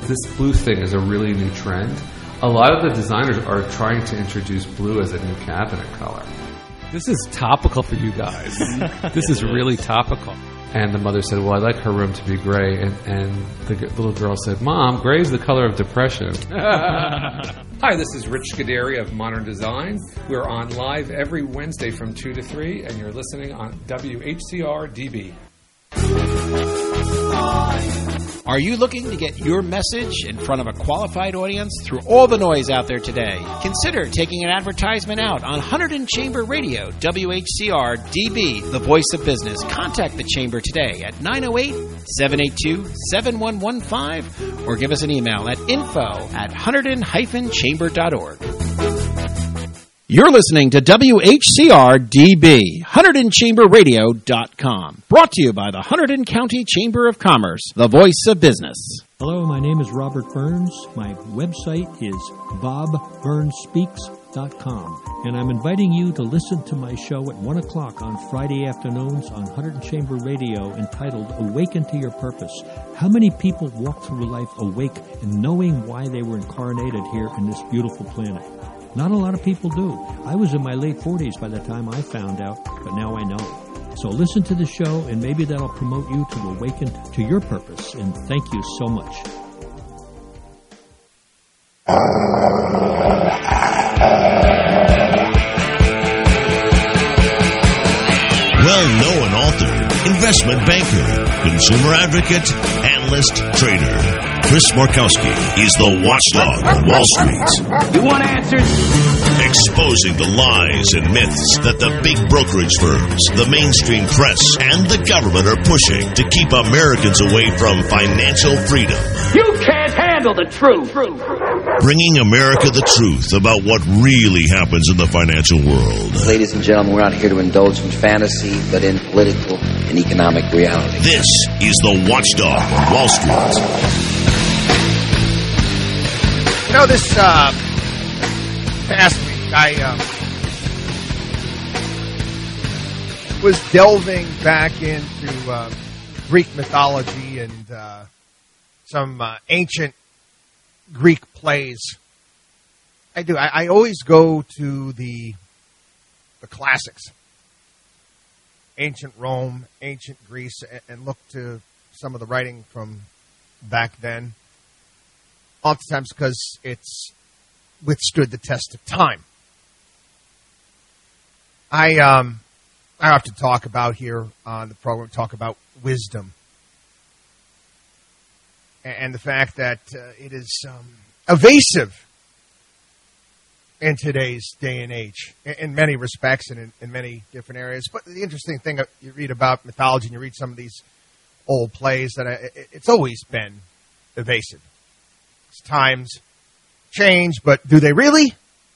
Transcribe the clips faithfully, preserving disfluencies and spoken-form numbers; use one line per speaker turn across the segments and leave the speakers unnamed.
this blue thing is a really new trend. A lot of the designers are trying to introduce blue as a new cabinet color. This is topical for you guys. This is really topical. And the mother said, well, I like her room to be gray. And, and the g- little girl said, Mom, gray is the color of depression. Hi, this is Rich Scuderi of Modern Design. We're on live every Wednesday from two to three, and you're listening on W H C R D B.
Are you looking to get your message in front of a qualified audience through all the noise out there today? Consider taking an advertisement out on Hunterdon Chamber Radio, W H C R D B, the voice of business. Contact the Chamber today at nine oh eight, seven eight two, seven one one five or give us an email at info at hunterdon dash chamber dot org. You're listening to W H C R D B, Hunterdon Chamber Radio dot com. Brought to you by the Hunterdon County Chamber of Commerce, the voice of business.
Hello, my name is Robert Burns. My website is bob burns speaks dot com. And I'm inviting you to listen to my show at one o'clock on Friday afternoons on Hunterdon Chamber Radio entitled Awaken to Your Purpose. How many people walk through life awake and knowing why they were incarnated here in this beautiful planet? Not a lot of people do. I was in my late forties by the time I found out, but now I know. So listen to the show, and maybe that'll promote you to awaken to your purpose. And thank you so much.
Well-known author, investment banker, consumer advocate, analyst, trader. Chris Markowski is the watchdog on Wall Street.
You want answers?
Exposing the lies and myths that the big brokerage firms, the mainstream press, and the government are pushing to keep Americans away from financial freedom.
You can't handle the truth.
Bringing America the truth about what really happens in the financial world.
Ladies and gentlemen, we're not here to indulge in fantasy, but in political and economic reality.
This is the watchdog on Wall Street.
You know, this uh, past week, I uh, was delving back into uh, Greek mythology and uh, some uh, ancient Greek plays. I do. I, I always go to the the classics, ancient Rome, ancient Greece, and, and look to some of the writing from back then. Oftentimes because it's withstood the test of time. I um, I often talk about here on the program, talk about wisdom. And the fact that uh, it is um, evasive in today's day and age, in, in many respects and in, in many different areas. But the interesting thing, you read about mythology and you read some of these old plays, that I, it's always been evasive. Times change, but do they really?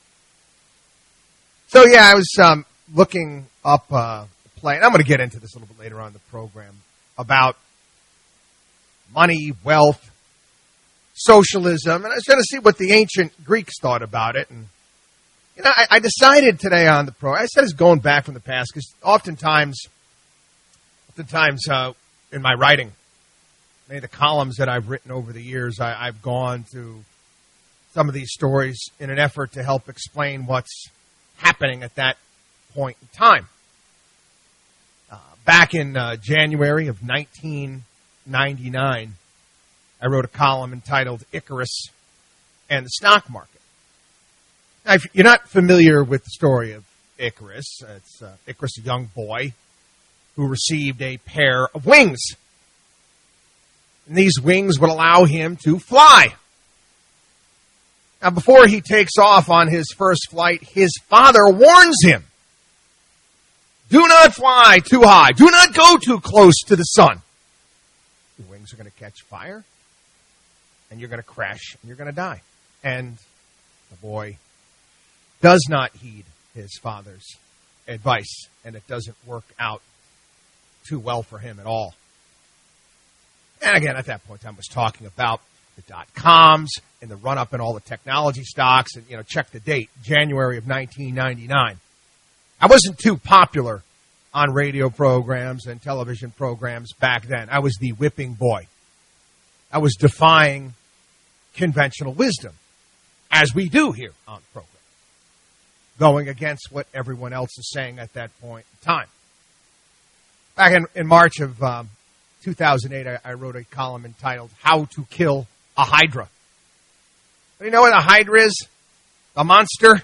So, yeah, I was um, looking up uh, a play, and I'm going to get into this a little bit later on in the program, about money, wealth, socialism, and I was going to see what the ancient Greeks thought about it. And you know, I, I decided today on the program, I said it's going back from the past, because oftentimes, oftentimes uh, in my writing, many of the columns that I've written over the years, I, I've gone through some of these stories in an effort to help explain what's happening at that point in time. Uh, back in uh, January of nineteen ninety-nine, I wrote a column entitled Icarus and the Stock Market. Now, if you're not familiar with the story of Icarus, it's uh, Icarus, a young boy who received a pair of wings. And these wings would allow him to fly. Now, before he takes off on his first flight, his father warns him, do not fly too high. Do not go too close to the sun. Your wings are going to catch fire, and you're going to crash, and you're going to die. And the boy does not heed his father's advice, and it doesn't work out too well for him at all. And again, at that point in time, I was talking about the dot-coms and the run-up in all the technology stocks. And, you know, check the date, January of nineteen ninety-nine. I wasn't too popular on radio programs and television programs back then. I was the whipping boy. I was defying conventional wisdom, as we do here on the program, going against what everyone else is saying at that point in time. Back in, in March of um, two thousand eight, I, I wrote a column entitled, How to Kill a Hydra. But you know what a Hydra is? A monster?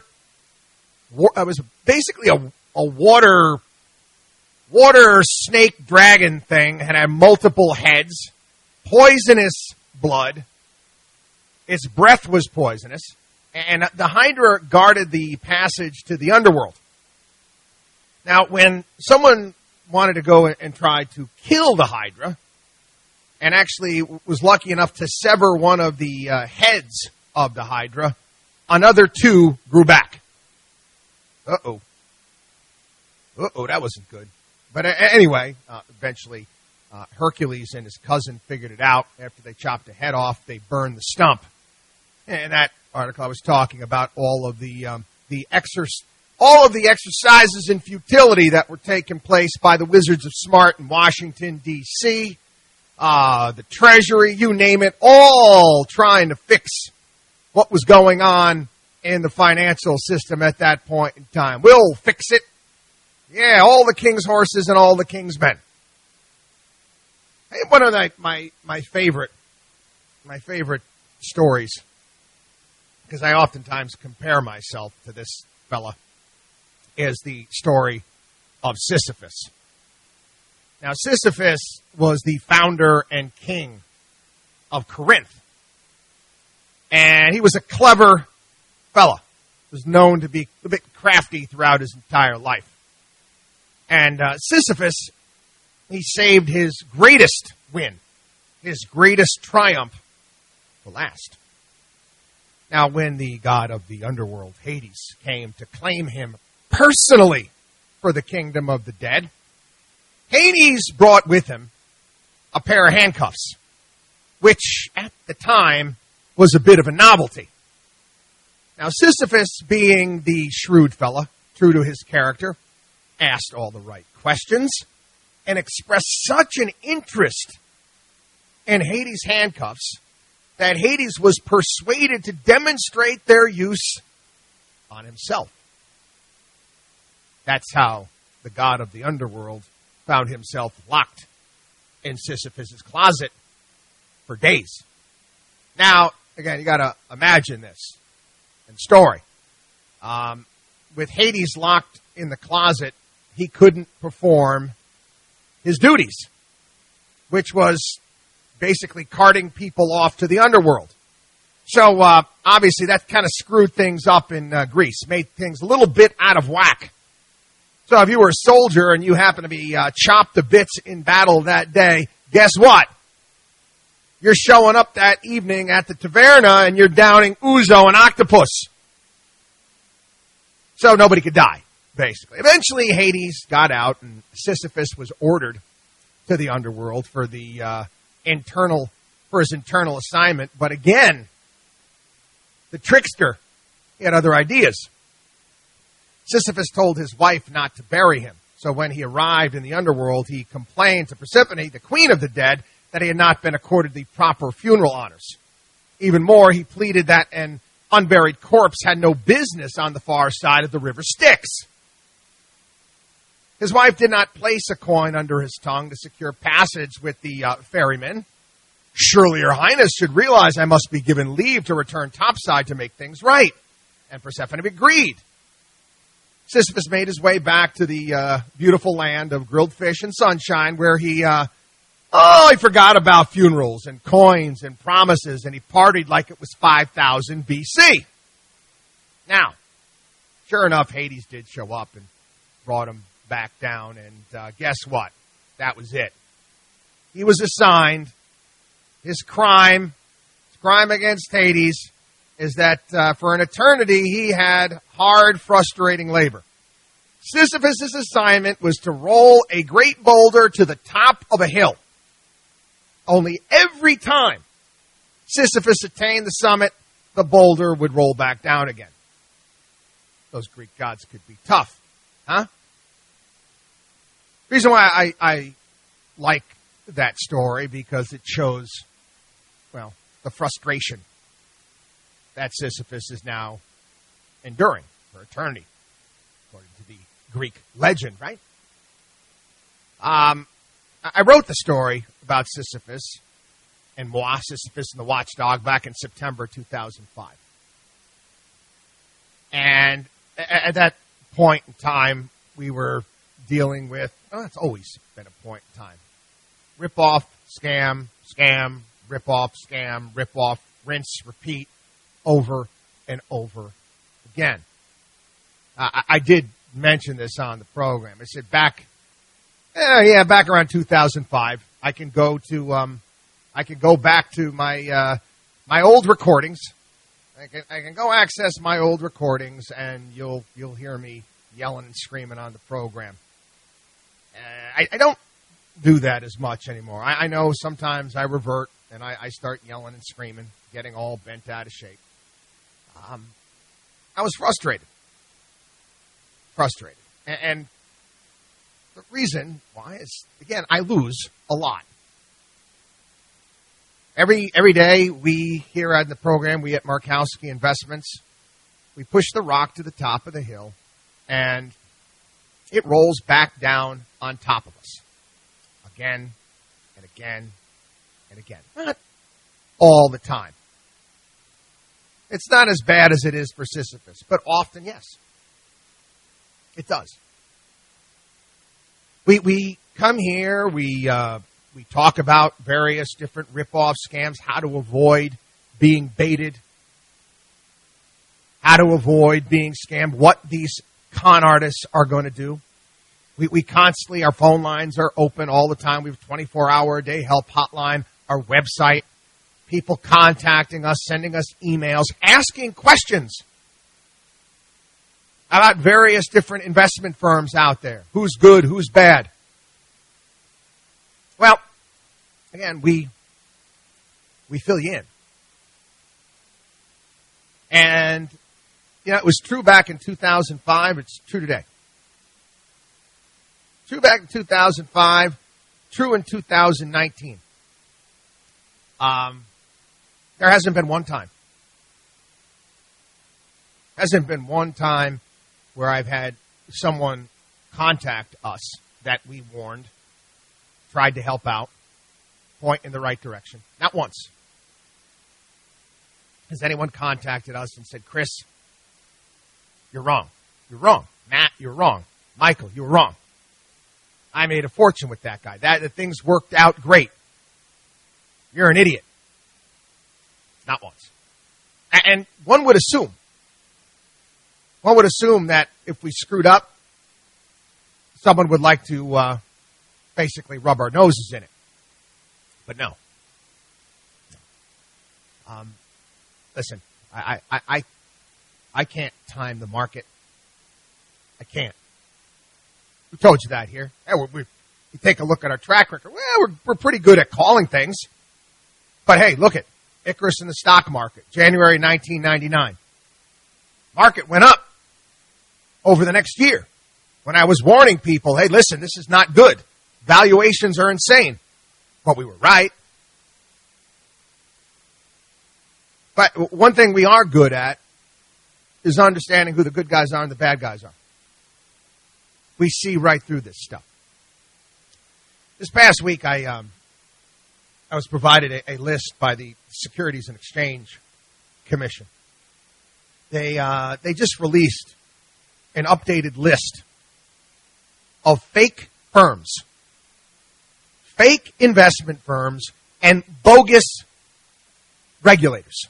It was basically a, a water, water snake dragon thing, and had multiple heads, poisonous blood. Its breath was poisonous, and the Hydra guarded the passage to the underworld. Now, when someone wanted to go and try to kill the Hydra, and actually was lucky enough to sever one of the uh, heads of the Hydra, another two grew back. Uh-oh. Uh-oh, that wasn't good. But uh, anyway, uh, eventually uh, Hercules and his cousin figured it out. After they chopped the head off, they burned the stump. And that article I was talking about all of the um, the exerc- all of the exercises in futility that were taking place by the Wizards of Smart in Washington, D C, uh, the Treasury, you name it, all trying to fix what was going on in the financial system at that point in time. We'll fix it. Yeah, all the king's horses and all the king's men. Hey, one of the, my my favorite my favorite stories, because I oftentimes compare myself to this fella, is the story of Sisyphus. Now, Sisyphus was the founder and king of Corinth. And he was a clever fella. Was known to be a bit crafty throughout his entire life. And uh, Sisyphus, he saved his greatest win, his greatest triumph, for last. Now, when the god of the underworld, Hades, came to claim him personally for the kingdom of the dead, Hades brought with him a pair of handcuffs, which at the time was a bit of a novelty. Now, Sisyphus, being the shrewd fella, true to his character, asked all the right questions and expressed such an interest in Hades' handcuffs that Hades was persuaded to demonstrate their use on himself. That's how the god of the underworld found himself locked in Sisyphus' closet for days. Now, again, you got to imagine this in story. Um, with Hades locked in the closet, he couldn't perform his duties, which was basically carting people off to the underworld. So, uh, obviously, that kind of screwed things up in uh, Greece, made things a little bit out of whack. So if you were a soldier and you happen to be uh, chopped to bits in battle that day, guess what? You're showing up that evening at the taverna and you're downing ouzo and octopus. So nobody could die, basically. Eventually, Hades got out and Sisyphus was ordered to the underworld for the uh, internal, for his internal assignment. But again, the trickster, he had other ideas. Sisyphus told his wife not to bury him. So when he arrived in the underworld, he complained to Persephone, the queen of the dead, that he had not been accorded the proper funeral honors. Even more, he pleaded that an unburied corpse had no business on the far side of the river Styx. His wife did not place a coin under his tongue to secure passage with the uh, ferryman. Surely your highness should realize I must be given leave to return topside to make things right. And Persephone agreed. Sisyphus made his way back to the uh, beautiful land of grilled fish and sunshine where he, uh, oh, he forgot about funerals and coins and promises, and he partied like it was five thousand B C. Now, sure enough, Hades did show up and brought him back down, and uh, guess what? That was it. He was assigned. His crime, his crime against Hades, is that uh, for an eternity he had hard, frustrating labor. Sisyphus' assignment was to roll a great boulder to the top of a hill. Only every time Sisyphus attained the summit, the boulder would roll back down again. Those Greek gods could be tough, huh? The reason why I, I like that story, because it shows, well, the frustration that Sisyphus is now enduring for eternity, according to the Greek legend, right? Um, I wrote the story about Sisyphus and moi, Sisyphus and the Watchdog, back in September two thousand five. And at that point in time, we were dealing with, oh, it's always been a point in time, rip-off, scam, scam, rip-off, scam, rip-off, rinse, repeat, over and over again. Uh, I did mention this on the program. I said back, eh, yeah, back around two thousand five, I can go to, um, I can go back to my uh, my old recordings. I can I can go access my old recordings, and you'll you'll hear me yelling and screaming on the program. Uh, I, I don't do that as much anymore. I, I know sometimes I revert and I, I start yelling and screaming, getting all bent out of shape. Um, I was frustrated. Frustrated. And, and the reason why is, again, I lose a lot. Every every day we here at the program, we at Markowski Investments, we push the rock to the top of the hill, and it rolls back down on top of us. Again and again and again. Not all the time. It's not as bad as it is for Sisyphus, but often, yes. It does. We we come here, we uh, we talk about various different rip-off scams, how to avoid being baited, how to avoid being scammed, what these con artists are going to do. We, we constantly, our phone lines are open all the time. We have a twenty-four hour a day help hotline, our website, people contacting us, sending us emails, asking questions about various different investment firms out there. Who's good, who's bad. Well, again, we we fill you in. And, you know, it was true back in two thousand five. It's true today. True back in two thousand five. True in two thousand nineteen. Um, there hasn't been one time. Hasn't been one time where I've had someone contact us that we warned, tried to help out, point in the right direction. Not once. Has anyone contacted us and said, Chris, you're wrong. You're wrong. Matt, you're wrong. Michael, you're wrong. I made a fortune with that guy. That the things worked out great. You're an idiot. Not once. And one would assume, one would assume that if we screwed up, someone would like to uh, basically rub our noses in it. But no. Um, listen, I, I, I, I can't time the market. I can't. We told you that here. Yeah, we, we, we take a look at our track record. Well, we're, we're pretty good at calling things. But hey, look at Icarus in the stock market, January nineteen ninety-nine. Market went up over the next year. When I was warning people, hey, listen, this is not good. Valuations are insane. But we were right. But one thing we are good at is understanding who the good guys are and the bad guys are. We see right through this stuff. This past week, I um, I was provided a, a list by the Securities and Exchange Commission. They uh, they just released an updated list of fake firms, fake investment firms, and bogus regulators.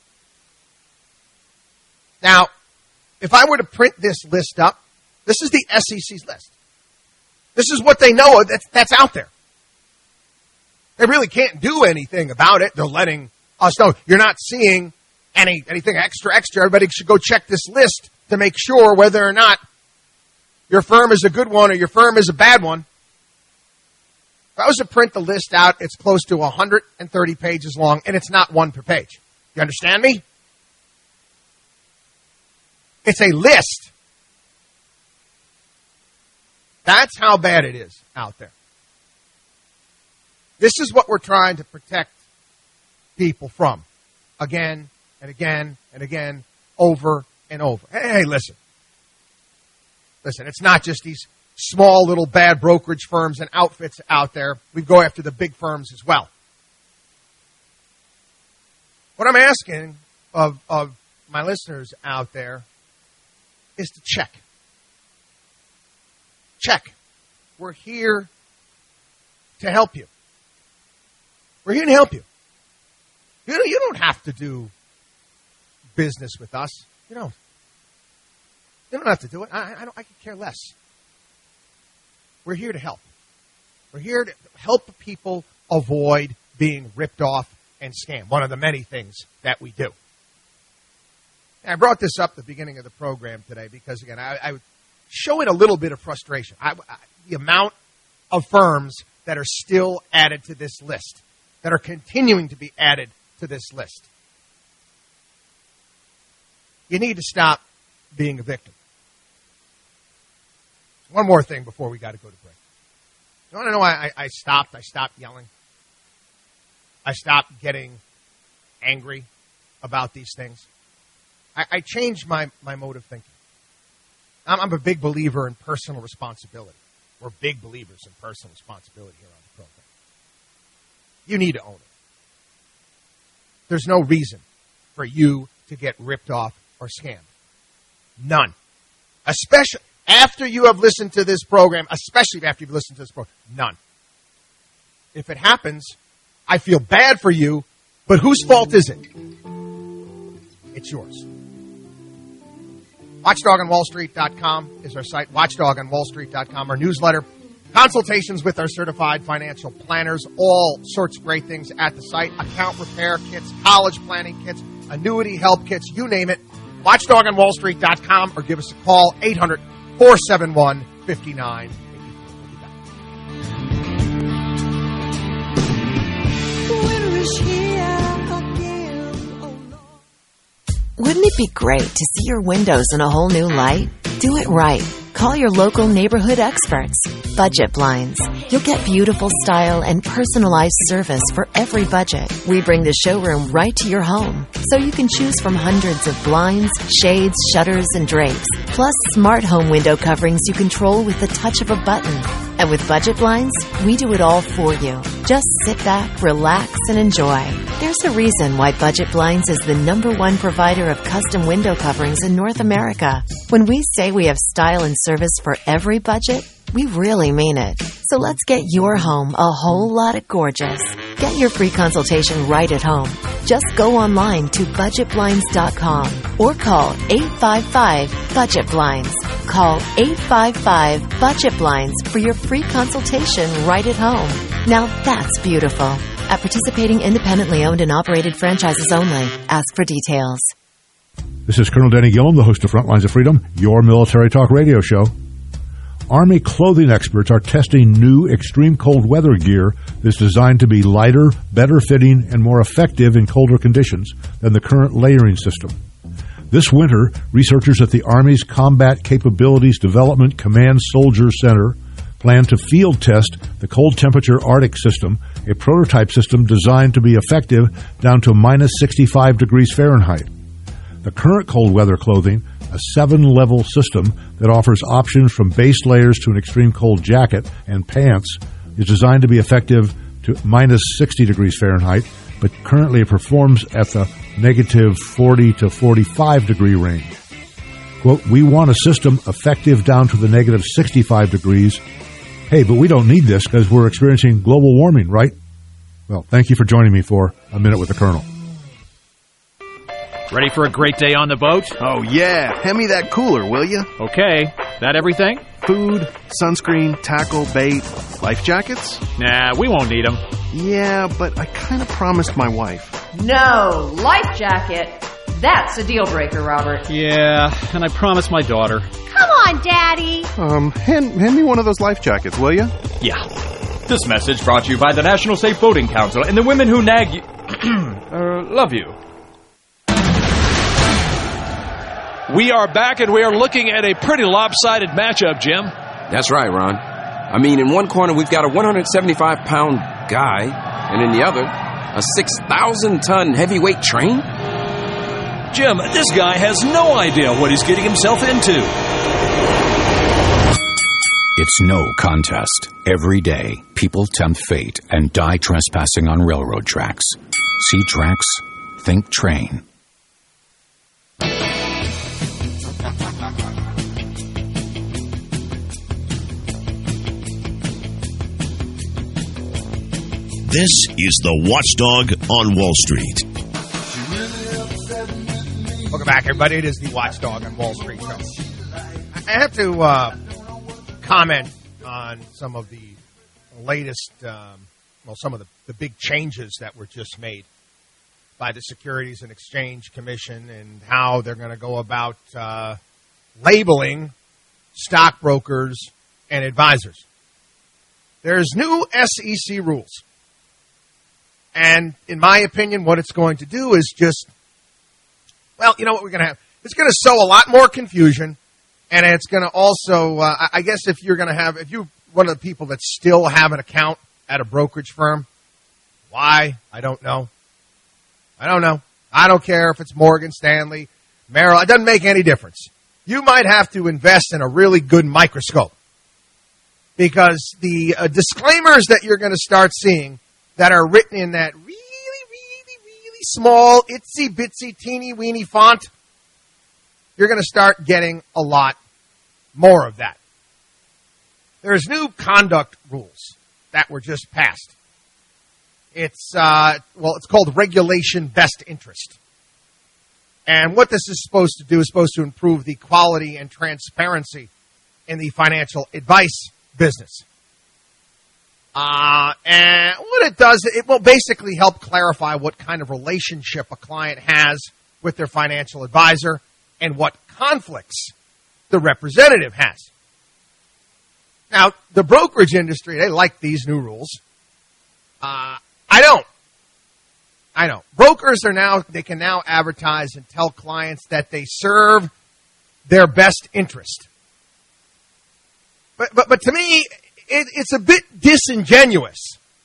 Now, if I were to print this list up, this is the S E C's list. This is what they know that's, that's out there. They really can't do anything about it. They're letting us know. You're not seeing any anything extra, extra. Everybody should go check this list to make sure whether or not your firm is a good one or your firm is a bad one. If I was to print the list out, it's close to one hundred thirty pages long, and it's not one per page. You understand me? It's a list. That's how bad it is out there. This is what we're trying to protect people from. Again and again and again, over and over. Hey, hey, listen. Listen, it's not just these small little bad brokerage firms and outfits out there. We go after the big firms as well. What I'm asking of, of my listeners out there is to check. Check. We're here to help you. We're here to help you. You know, you don't have to do business with us. You don't. You don't have to do it. I, I, don't, I could care less. We're here to help. We're here to help people avoid being ripped off and scammed. One of the many things that we do. And I brought this up at the beginning of the program today because, again, I, I was showing a little bit of frustration. I, I, the amount of firms that are still added to this list, that are continuing to be added to this list. You need to stop being a victim. One more thing before we got to go to break. You want to know why I, I stopped? I stopped yelling. I stopped getting angry about these things. I, I changed my, my mode of thinking. I'm, I'm a big believer in personal responsibility. We're big believers in personal responsibility here on the program. You need to own it. There's no reason for you to get ripped off or scammed. None. Especially after you have listened to this program, especially after you've listened to this program. None. If it happens, I feel bad for you, but whose fault is it? It's yours. watchdog on wall street dot com is our site. watchdog on wall street dot com, our newsletter. Consultations with our certified financial planners. All sorts of great things at the site. Account repair kits, college planning kits, annuity help kits, you name it. watchdog on wall street dot com or give us a call, eight hundred, four seven one, five nine eight zero.
Wouldn't it be great to see your windows in a whole new light? Do it right. Call your local neighborhood experts. Budget Blinds. You'll get beautiful style and personalized service for every budget. We bring the showroom right to your home, so you can choose from hundreds of blinds, shades, shutters, and drapes, plus smart home window coverings you control with the touch of a button. And with Budget Blinds, we do it all for you. Just sit back, relax, and enjoy. There's a reason why Budget Blinds is the number one provider of custom window coverings in North America. When we say we have style and service for every budget, we really mean it. So let's get your home a whole lot of gorgeous. Get your free consultation right at home. Just go online to budget blinds dot com or call eight five five, budget blinds. Call eight five five, budget blinds for your free consultation right at home. Now that's beautiful. At participating independently owned and operated franchises only. Ask for details.
This is Colonel Denny Gillum, the host of Frontlines of Freedom, your military talk radio show. Army clothing experts are testing new extreme cold weather gear that's designed to be lighter, better fitting, and more effective in colder conditions than the current layering system. This winter, researchers at the Army's Combat Capabilities Development Command Soldier Center plan to field test the cold temperature Arctic system, a prototype system designed to be effective down to minus sixty-five degrees Fahrenheit. The current cold weather clothing, a seven-level system that offers options from base layers to an extreme cold jacket and pants, is designed to be effective to minus sixty degrees Fahrenheit, but currently it performs at the negative forty to forty-five degree range. Quote, we want a system effective down to the negative sixty-five degrees. Hey, but we don't need this because we're experiencing global warming, right? Well, thank you for joining me for A Minute with the Colonel.
Ready for a great day on the boat?
Oh, yeah. Hand me that cooler, will you?
Okay. That everything?
Food, sunscreen, tackle, bait, life jackets?
Nah, we won't need them.
Yeah, but I kind of promised my wife.
No, life jacket. That's a deal breaker, Robert.
Yeah, and I promised my daughter.
Come on, Daddy.
Um, hand, hand me one of those life jackets, will you?
Yeah. This message brought to you by the National Safe Boating Council and the women who nag you... uh, love you. We are back, and we are looking at a pretty lopsided matchup, Jim.
That's right, Ron. I mean, in one corner, we've got a one hundred seventy-five pound guy, and in the other, a six thousand ton heavyweight train.
Jim, this guy has no idea what he's getting himself into.
It's no contest. Every day, people tempt fate and die trespassing on railroad tracks. See tracks? Think train.
This is the Watchdog on Wall Street.
Welcome back, everybody. It is the Watchdog on Wall Street show. I have to uh, comment on some of the latest, um, well, some of the, the big changes that were just made by the Securities and Exchange Commission and how they're going to go about uh, labeling stockbrokers and advisors. There's new S E C rules. And in my opinion, what it's going to do is just, well, you know what we're going to have? It's going to sow a lot more confusion, and it's going to also, uh, I guess if you're going to have, if you're one of the people that still have an account at a brokerage firm, why? I don't know. I don't know. I don't care if it's Morgan Stanley, Merrill. It doesn't make any difference. You might have to invest in a really good microscope because the uh, disclaimers that you're going to start seeing that are written in that really, really, really small, itsy-bitsy, teeny-weeny font, you're going to start getting a lot more of that. There's new conduct rules that were just passed. It's, uh, well, it's called Regulation Best Interest. And what this is supposed to do is supposed to improve the quality and transparency in the financial advice business. Uh, and what it does, it will basically help clarify what kind of relationship a client has with their financial advisor and what conflicts the representative has. Now, the brokerage industry, they like these new rules. Uh, I don't. I don't. Brokers are now, they can now advertise and tell clients that they serve their best interest. But, but, but to me, It, it's a bit disingenuous.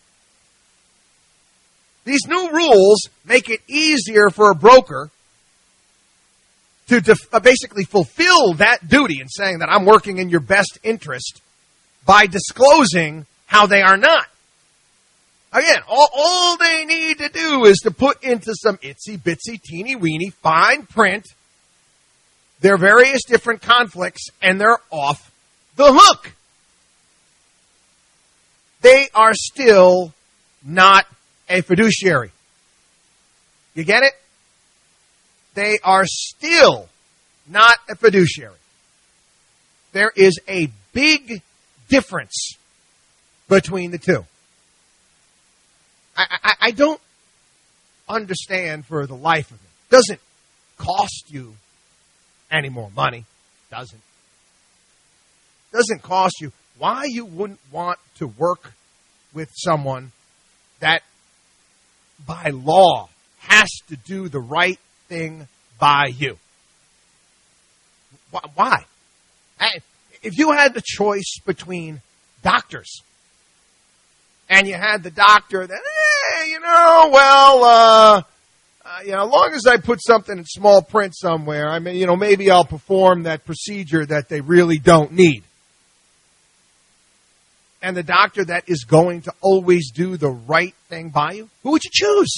These new rules make it easier for a broker to def- uh, basically fulfill that duty in saying that I'm working in your best interest by disclosing how they are not. Again, all, all they need to do is to put into some itsy-bitsy, teeny-weeny, fine print their various different conflicts, and they're off the hook. They are still not a fiduciary. You get it? They are still not a fiduciary. There is a big difference between the two. I, I, I don't understand for the life of me. It doesn't cost you any more money. Doesn't. Doesn't cost you. Why you wouldn't want to work with someone that by law has to do the right thing by you? Why? If you had the choice between doctors and you had the doctor that, hey, you know, well, uh, uh, you know, as long as I put something in small print somewhere, I mean, you know, maybe I'll perform that procedure that they really don't need. And the doctor that is going to always do the right thing by you, who would you choose?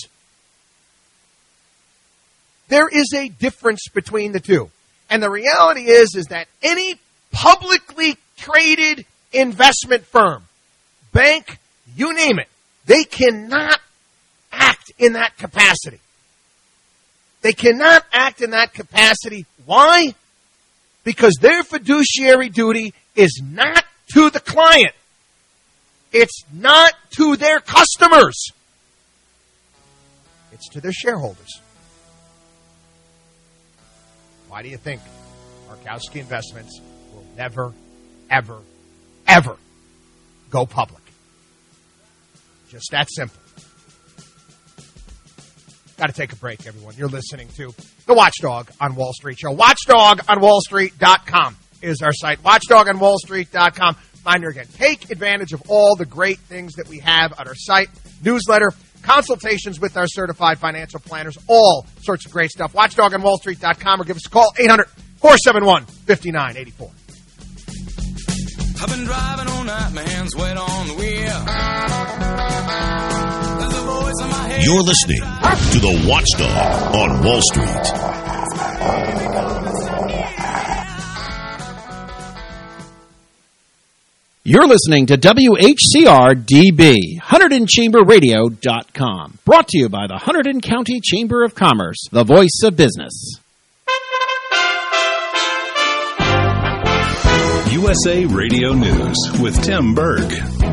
There is a difference between the two. And the reality is, is that any publicly traded investment firm, bank, you name it, they cannot act in that capacity. They cannot act in that capacity. Why? Because their fiduciary duty is not to the client. It's not to their customers. It's to their shareholders. Why do you think Markowski Investments will never, ever, ever go public? Just that simple. Got to take a break, everyone. You're listening to the Watchdog on Wall Street show. watchdog on wall street dot com is our site. watchdog on wall street dot com. Reminder again, take advantage of all the great things that we have on our site. Newsletter, consultations with our certified financial planners, all sorts of great stuff. watchdog on wall street dot com or give us a call, eight hundred, four seven one, five nine eight four.
I've been driving all night, my hands wet on the wheel. There's a voice in my head.
You're listening to the Watchdog on Wall Street.
You're listening to W H C R D B, Hunterdon Chamber Radio dot com. Brought to you by the Hunterdon County Chamber of Commerce, the voice of business.
U S A Radio News with Tim Berg.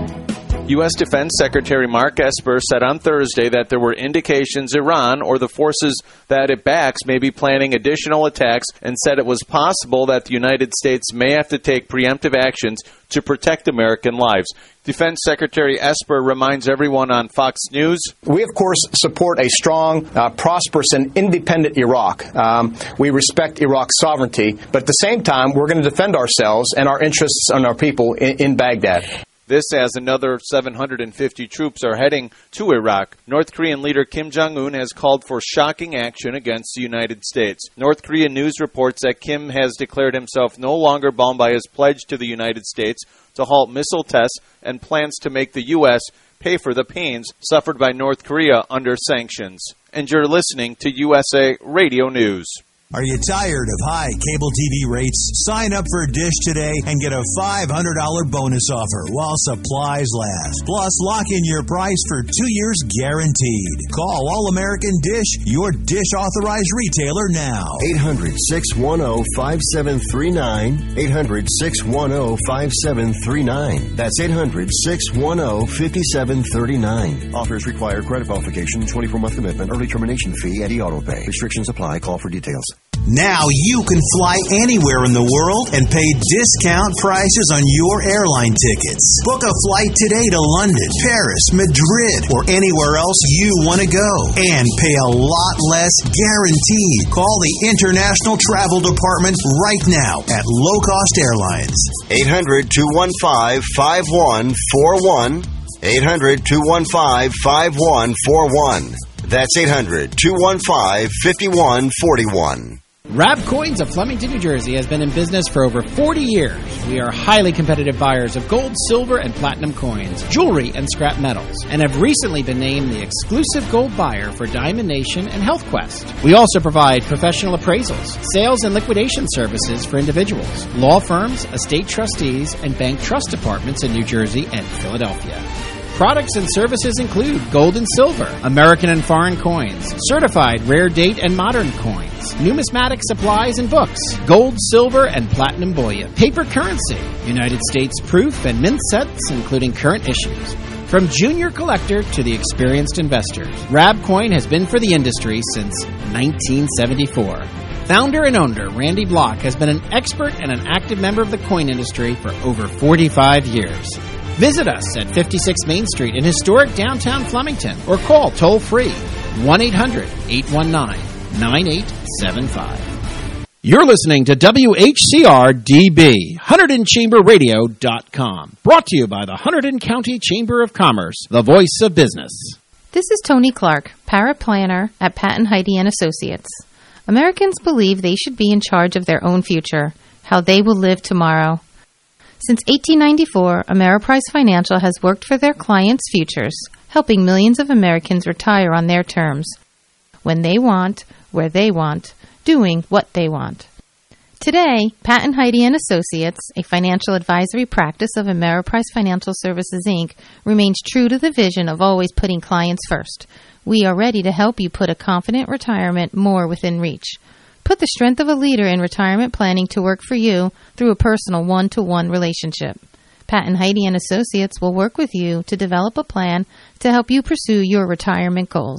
U S Defense Secretary Mark Esper said on Thursday that there were indications Iran or the forces that it backs may be planning additional attacks, and said it was possible that the United States may have to take preemptive actions to protect American lives. Defense Secretary Esper reminds everyone on Fox News,
we, of course, support a strong, uh, prosperous, and independent Iraq. Um, we respect Iraq's sovereignty, but at the same time, we're going to defend ourselves and our interests and our people in, in Baghdad.
This as another seven hundred fifty troops are heading to Iraq. North Korean leader Kim Jong-un has called for shocking action against the United States. North Korean news reports that Kim has declared himself no longer bound by his pledge to the United States to halt missile tests and plans to make the U S pay for the pains suffered by North Korea under sanctions. And you're listening to U S A Radio News.
Are you tired of high cable T V rates? Sign up for Dish today and get a five hundred dollars bonus offer while supplies last. Plus, lock in your price for two years guaranteed. Call All-American Dish, your Dish authorized retailer now.
eight hundred, six one zero, five seven three nine. eight hundred, six one zero, five seven three nine. That's eight hundred, six one zero, five seven three nine. Offers require credit qualification, twenty-four month commitment, early termination fee, and e-auto pay. Restrictions apply. Call for details.
Now you can fly anywhere in the world and pay discount prices on your airline tickets. Book a flight today to London, Paris, Madrid, or anywhere else you want to go. And pay a lot less guaranteed. Call the International Travel Department right now at Low Cost Airlines.
eight hundred, two one five, five one four one. eight hundred, two one five, five one four one. That's eight hundred, two one five, five one four one.
Rab Coins of Flemington, New Jersey has been in business for over forty years. We are highly competitive buyers of gold, silver, and platinum coins, jewelry, and scrap metals, and have recently been named the exclusive gold buyer for Diamond Nation and Health Quest. We also provide professional appraisals, sales and liquidation services for individuals, law firms, estate trustees, and bank trust departments in New Jersey and Philadelphia. Products and services include gold and silver, American and foreign coins, certified rare date and modern coins, numismatic supplies and books, gold, silver, and platinum bullion, paper currency, United States proof and mint sets, including current issues. From junior collector to the experienced investor, Rab Coin has been for the industry since nineteen seventy-four. Founder and owner Randy Block has been an expert and an active member of the coin industry for over forty-five years. Visit us at fifty-six Main Street in historic downtown Flemington or call toll-free one eight hundred, eight one nine, nine eight seven five. You're listening to W H C R D B, Hunterdon Chamber Radio dot com. Brought to you by the Hunterdon County Chamber of Commerce, the voice of business.
This is Tony Clark, paraplanner at Patton Heidi and Associates. Americans believe they should be in charge of their own future, how they will live tomorrow. Since eighteen ninety-four, Ameriprise Financial has worked for their clients' futures, helping millions of Americans retire on their terms, when they want, where they want, doing what they want. Today, Patton Heidi and Associates, a financial advisory practice of Ameriprise Financial Services, Incorporated, remains true to the vision of always putting clients first. We are ready to help you put a confident retirement more within reach. Put the strength of a leader in retirement planning to work for you through a personal one-to-one relationship. Patton Heidi and Associates will work with you to develop a plan to help you pursue your retirement goals.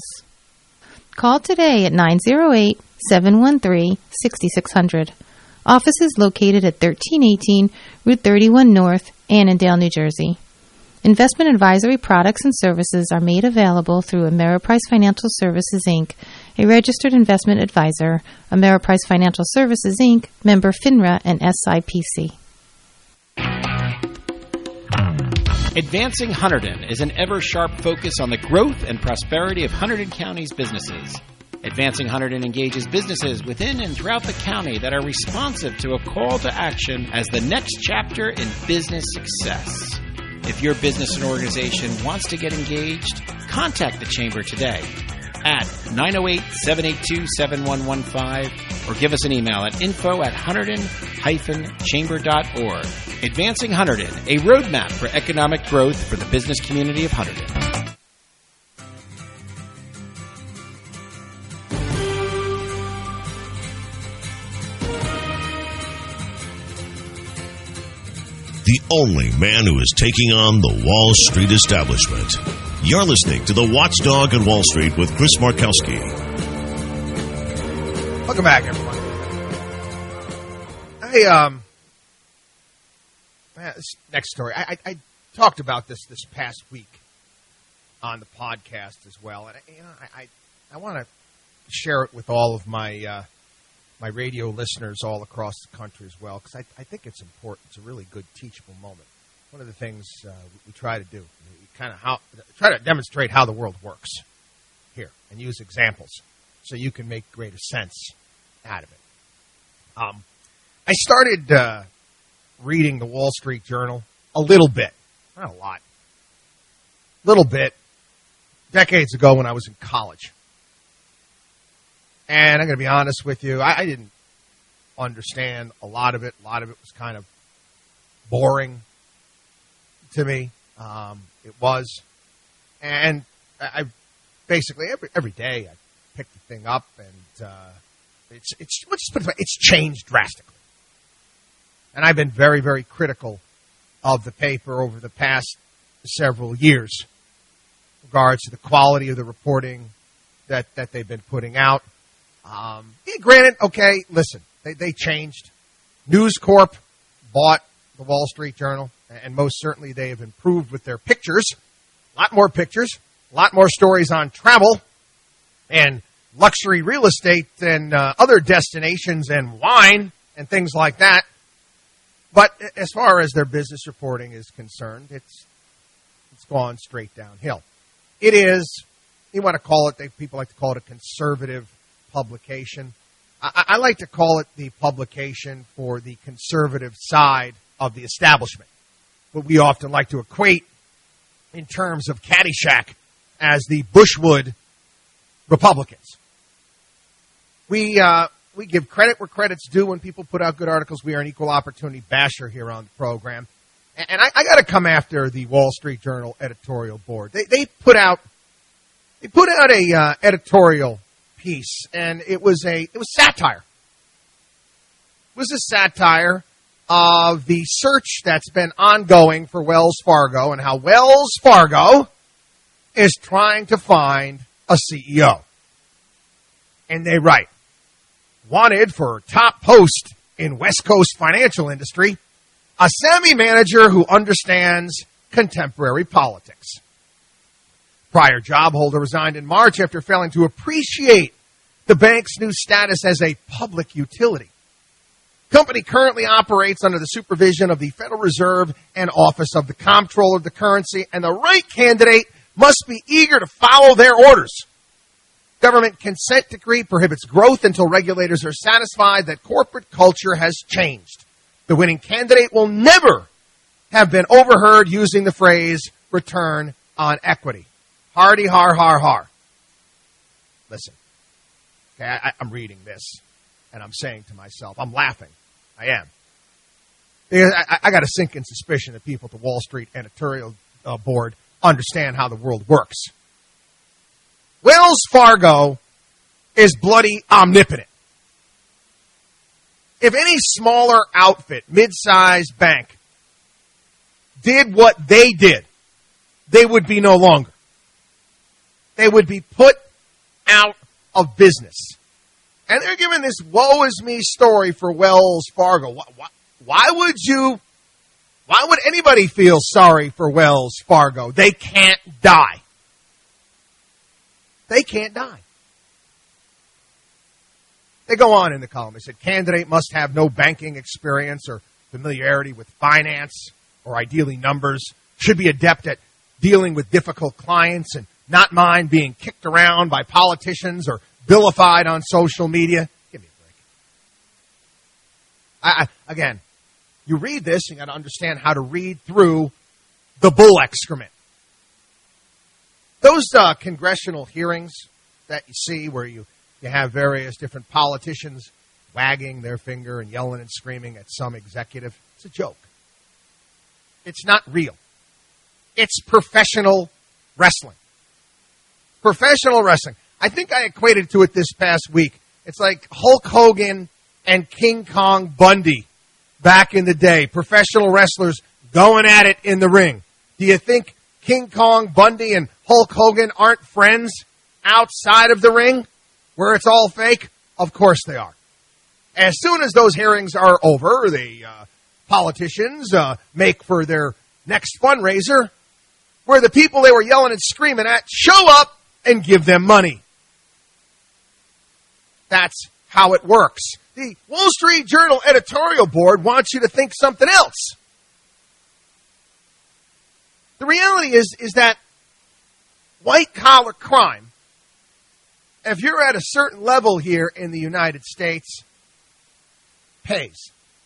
Call today at nine zero eight, seven one three, six six zero zero. Office is located at thirteen eighteen Route thirty-one North, Annandale, New Jersey. Investment advisory products and services are made available through Ameriprise Financial Services, Incorporated, a registered investment advisor, Ameriprise Financial Services, Incorporated, member FINRA and S I P C.
Advancing Hunterdon is an ever-sharp focus on the growth and prosperity of Hunterdon County's businesses. Advancing Hunterdon engages businesses within and throughout the county that are responsive to a call to action as the next chapter in business success. If your business and organization wants to get engaged, contact the Chamber today at nine oh eight, seven eight two, seven one one five or give us an email at info at hunterdon dash chamber dot org. Advancing Hunterdon, a roadmap for economic growth for the business community of Hunterdon.
The only man who is taking on the Wall Street establishment. You're listening to The Watchdog on Wall Street with Chris Markowski.
Welcome back, everyone. Hey, um, this next story. I, I, I talked about this this past week on the podcast as well, and you know, I I, I want to share it with all of my uh, my radio listeners all across the country as well, because I, I think it's important. It's a really good teachable moment. One of the things uh, we, we try to do, kind of how try to demonstrate how the world works here, and use examples so you can make greater sense out of it. Um, I started uh, reading the Wall Street Journal a little bit, not a lot, little bit, decades ago when I was in college. And I'm going to be honest with you, I, I didn't understand a lot of it. A lot of it was kind of boring to me. Um, it was. And I, I basically, every every day, I pick the thing up, and uh, it's, it's, let's put it this way, it's changed drastically. And I've been very, very critical of the paper over the past several years in regards to the quality of the reporting that, that they've been putting out. Um, yeah, granted, okay, listen, they, they changed. News Corp bought the Wall Street Journal, and most certainly they have improved with their pictures. A lot more pictures, a lot more stories on travel and luxury real estate and uh, other destinations and wine and things like that. But as far as their business reporting is concerned, it's it's gone straight downhill. It is, you want to call it, they, people like to call it a conservative publication. I, I like to call it the publication for the conservative side of the establishment, what we often like to equate in terms of Caddyshack as the Bushwood Republicans. We uh, we give credit where credit's due when people put out good articles. We are an equal opportunity basher here on the program. And, and I, I got to come after the Wall Street Journal editorial board. They they put out they put out a uh, editorial piece, and it was a it was satire. It was a satire of the search that's been ongoing for Wells Fargo and how Wells Fargo is trying to find a C E O. And they write, wanted for top post in West Coast financial industry, a savvy manager who understands contemporary politics. Prior job holder resigned in March after failing to appreciate the bank's new status as a public utility. Company currently operates under the supervision of the Federal Reserve and Office of the Comptroller of the Currency, and the right candidate must be eager to follow their orders. Government consent decree prohibits growth until regulators are satisfied that corporate culture has changed. The winning candidate will never have been overheard using the phrase return on equity. Hardy, har, har, har. Listen, okay, I, I'm reading this, and I'm saying to myself, I'm laughing. I am. Because I, I got a sinking suspicion that people at the Wall Street editorial uh, board understand how the world works. Wells Fargo is bloody omnipotent. If any smaller outfit, mid-sized bank, did what they did, they would be no longer. They would be put out of business. And they're giving this woe is me story for Wells Fargo. Why, why, why would you, why would anybody feel sorry for Wells Fargo? They can't die. They can't die. They go on in the column. They said, candidate must have no banking experience or familiarity with finance or ideally numbers. should be adept at dealing with difficult clients and not mind being kicked around by politicians or vilified on social media. Give me a break. I, I, again, you read this, you got to understand how to read through the bull excrement. Those uh, congressional hearings that you see where you, you have various different politicians wagging their finger and yelling and screaming at some executive, it's a joke. It's not real. It's professional wrestling. Professional wrestling. I think I equated to it this past week. It's like Hulk Hogan and King Kong Bundy back in the day. Professional wrestlers going at it in the ring. Do you think King Kong Bundy and Hulk Hogan aren't friends outside of the ring where it's all fake? Of course they are. As soon as those hearings are over, the uh, politicians uh, make for their next fundraiser where the people they were yelling and screaming at show up and give them money. That's how it works. The Wall Street Journal editorial board wants you to think something else. The reality is, is that white-collar crime, if you're at a certain level here in the United States, pays.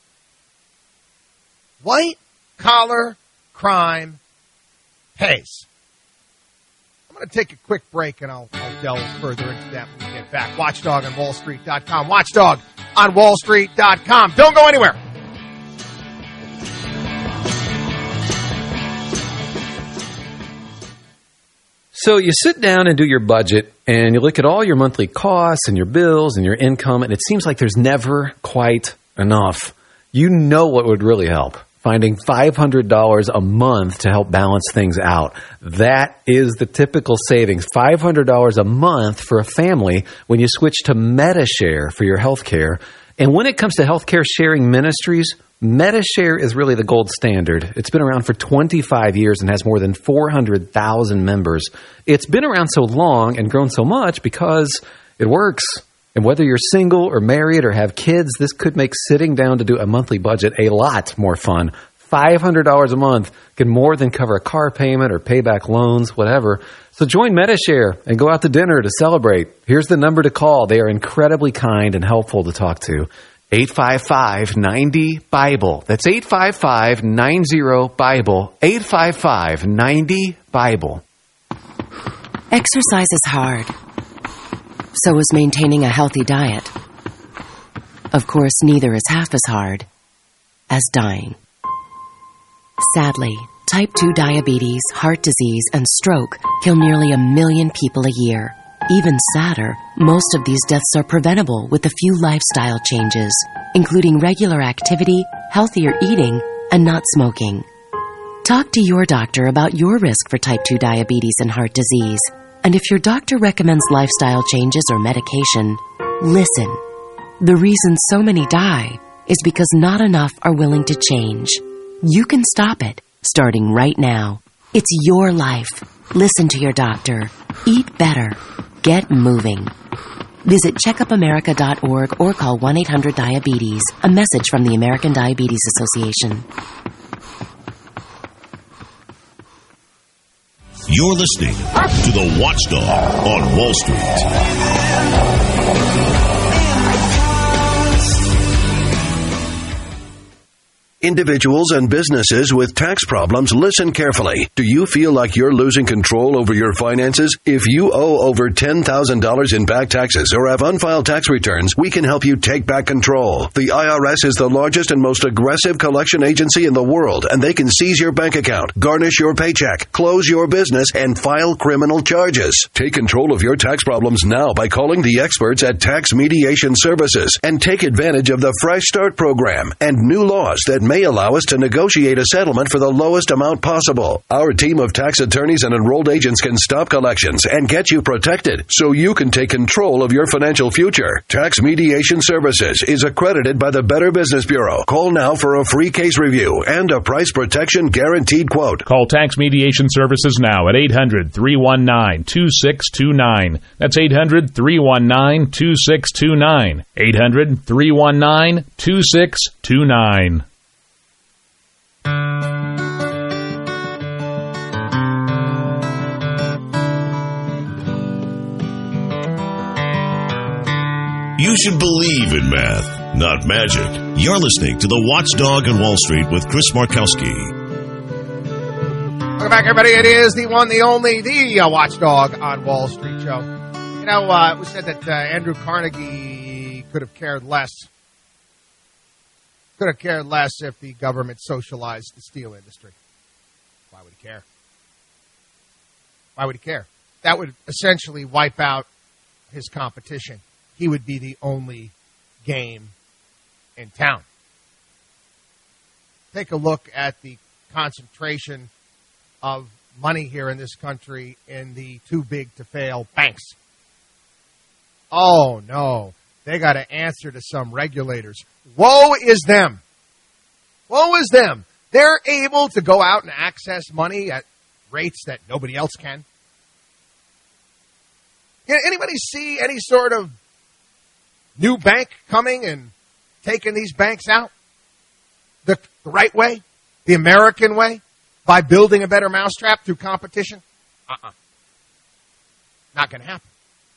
White-collar crime pays. I'm going to take a quick break, and I'll, I'll delve further into that when we get back. Watchdog on Wall Street dot com. Watchdog on Wall Street dot com. Don't go anywhere.
So you sit down and do your budget, and you look at all your monthly costs and your bills and your income, and it seems like there's never quite enough. You know what would really help? Finding five hundred dollars a month to help balance things out. That is the typical savings, five hundred dollars a month for a family when you switch to Medi-Share for your health care. And when it comes to healthcare sharing ministries, Medi-Share is really the gold standard. It's been around for twenty-five years and has more than four hundred thousand members. It's been around so long and grown so much because it works. And whether you're single or married or have kids, this could make sitting down to do a monthly budget a lot more fun. five hundred dollars a month can more than cover a car payment or pay back loans, whatever. So join Medi-Share and go out to dinner to celebrate. Here's the number to call. They are incredibly kind and helpful to talk to. eight five five, nine zero, Bible. That's eight five five, nine zero, Bible. eight five five, nine zero, Bible.
Exercise is hard. So is maintaining a healthy diet. Of course, neither is half as hard as dying. Sadly, type two diabetes, heart disease, and stroke kill nearly a million people a year. Even sadder, most of these deaths are preventable with a few lifestyle changes, including regular activity, healthier eating, and not smoking. Talk to your doctor about your risk for type two diabetes and heart disease. And if your doctor recommends lifestyle changes or medication, listen. The reason so many die is because not enough are willing to change. You can stop it, starting right now. It's your life. Listen to your doctor. Eat better. Get moving. Visit checkup america dot org or call one eight hundred diabetes. A message from the American Diabetes Association.
You're listening to the Watchdog on Wall Street.
Individuals and businesses with tax problems, listen carefully. Do you feel like you're losing control over your finances? If you owe over ten thousand dollars in back taxes or have unfiled tax returns, we can help you take back control. The I R S is the largest and most aggressive collection agency in the world, and they can seize your bank account, garnish your paycheck, close your business, and file criminal charges. Take control of your tax problems now by calling the experts at Tax Mediation Services and take advantage of the Fresh Start program and new laws that may allow us to negotiate a settlement for the lowest amount possible. Our team of tax attorneys and enrolled agents can stop collections and get you protected so you can take control of your financial future. Tax Mediation Services is accredited by the Better Business Bureau. Call now for a free case review and a price protection guaranteed quote.
Call Tax Mediation Services now at eight hundred, three one nine, two six two nine. That's eight hundred, three one nine, two six two nine. eight hundred, three one nine, two six two nine.
You should believe in math, not magic. You're listening to The Watchdog on Wall Street with Chris Markowski.
Welcome back, everybody. It is the one, the only, the uh, Watchdog on Wall Street show. You know, uh, it was said that uh, Andrew Carnegie could have cared less. Could have cared less if the government socialized the steel industry. Why would he care? Why would he care? That would essentially wipe out his competition. He would be the only game in town. Take a look at the concentration of money here in this country in the too big to fail banks. Oh, no. They got to answer to some regulators. Woe is them. Woe is them. They're able to go out and access money at rates that nobody else can. Can anybody see any sort of new bank coming and taking these banks out the, the right way, the American way, by building a better mousetrap through competition? Uh-uh. Not going to happen.